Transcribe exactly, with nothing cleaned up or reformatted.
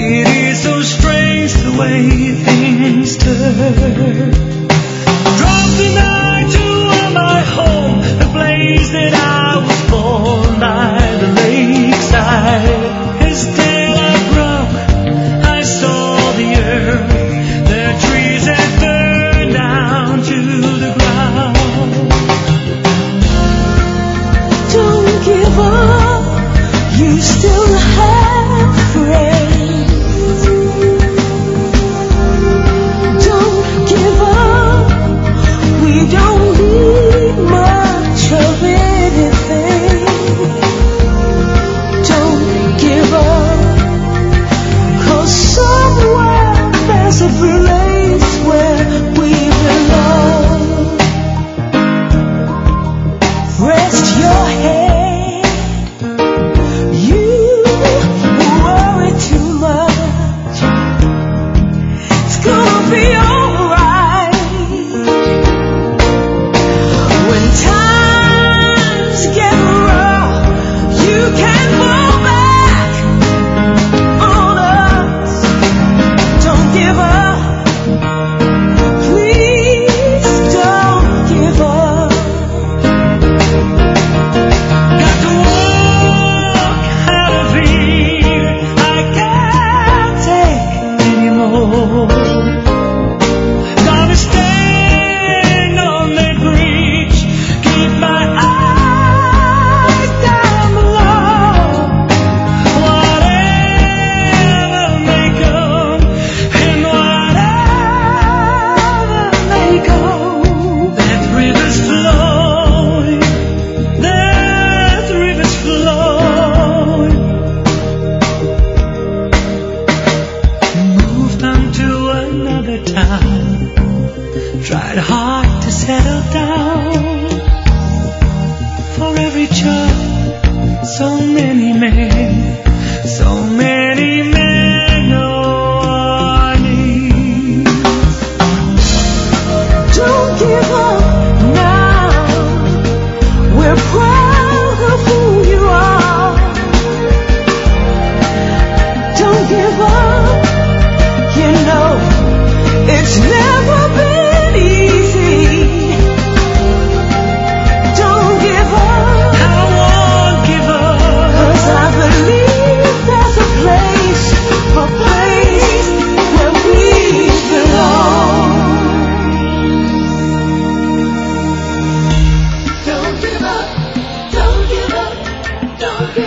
It is so strange the way things turn. Drove tonight to my home, the place that I was born by the lakeside. Instead I broke, I saw the earth, the trees had burned down to the ground. Don't give up, you still have friends. Don't give up, we don't need much of anything. Don't give up, 'cause somewhere there's a place where we belong. Rest your head, you worry too much. It's gonna be alright. When times get rough, you can fall back on us. Don't give up, please don't give up. Got to walk out of here, I can't take anymore. Gonna stand on that bridge, keep my eyes down below. Whatever may come and whatever may go, that river's flowing, that river's flowing. Moved on to another town, tried hard to settle down. For every child, so many men, so many men on knees. Don't give up now, we're proud of who you are. Don't give up, you know it's never been easy. Don't give up, I won't give up. 'cause I believe there's a place, a place where we belong. Don't give up, don't give up, don't give